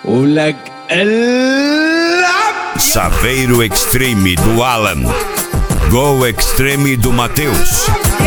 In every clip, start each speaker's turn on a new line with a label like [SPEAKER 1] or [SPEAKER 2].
[SPEAKER 1] ولك العب.
[SPEAKER 2] Saveiro Extreme do Alan. Go Extreme do Matheus.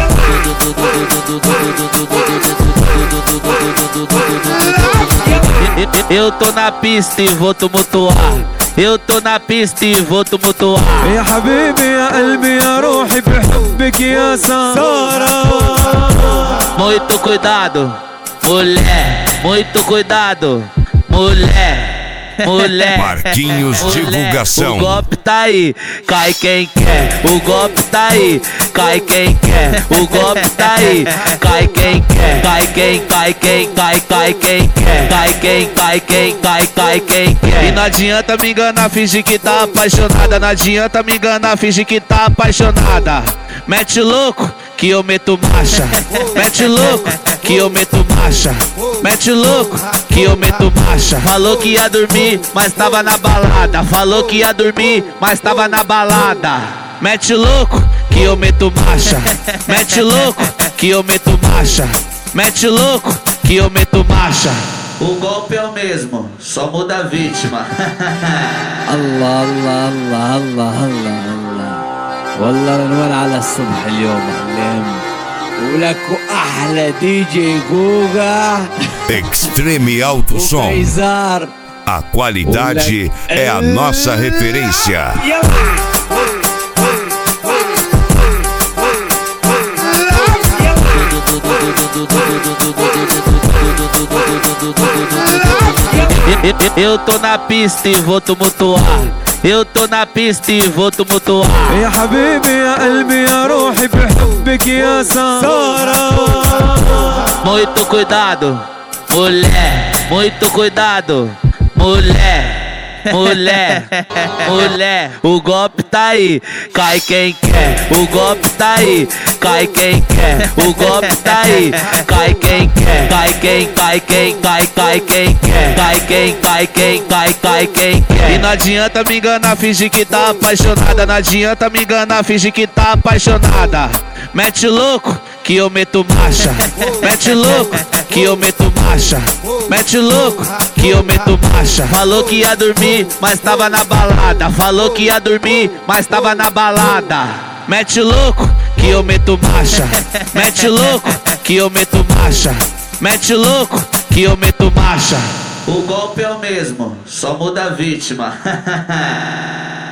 [SPEAKER 3] Eu tô na pista e vou tumultuar. Eu tô na pista e vou tumultuar.
[SPEAKER 1] يا حبيبي يا قلبي يا روحي بحبك يا سارة.
[SPEAKER 3] Muito cuidado, mulher. Muito cuidado, mulher. Mulher,
[SPEAKER 2] Marquinhos
[SPEAKER 3] mulher.
[SPEAKER 2] Divulgação.
[SPEAKER 3] O golpe tá aí, cai quem quer. O golpe tá aí, cai quem quer. O golpe tá aí, cai quem quer. Cai quem quem quer. Cai quem quer. E não adianta me enganar, fingir que tá apaixonada. Não adianta me enganar, fingir que tá apaixonada. Mete louco que eu meto marcha. Mete louco que eu meto marcha. Mete louco que eu meto marcha. Falou que ia dormir, mas tava na balada. Falou que ia dormir, mas tava na balada. Mete louco que eu meto marcha. Mete louco que eu meto marcha. Mete louco que eu meto marcha. O golpe é o mesmo, só muda a vítima.
[SPEAKER 1] الله الله الله الله الله الله. والله رنوان على الصبح اليوم حلم. ولك احلى دي جي جوجا.
[SPEAKER 2] Extreme Alto Som.
[SPEAKER 1] وفيزار.
[SPEAKER 2] A qualidade é a nossa referência.
[SPEAKER 3] Eu tô na pista e vou tumultuar. Eu tô na pista e vou tumultuar.
[SPEAKER 1] يا حبيبي يا قلبي يا روحي بحبك يا سارة.
[SPEAKER 3] Muito cuidado, mulher. Muito cuidado, mulher. Mulher, mulher, o golpe tá aí, cai quem quer. O golpe tá aí, cai quem quer. O golpe tá aí, cai quem quer. Cai quem quem quer. Cai quem quer. E não adianta me enganar, fingir que tá apaixonada. Não adianta me enganar, fingir que tá apaixonada. Mete louco que eu meto marcha. Mete louco que eu meto marcha. Mete louco que eu meto marcha. Falou que ia dormir, mas tava na balada. Falou que ia dormir, mas tava na balada. Mete louco que eu meto marcha. Mete louco que eu meto marcha. Mete louco que eu meto marcha. O golpe é o mesmo, só muda a vítima.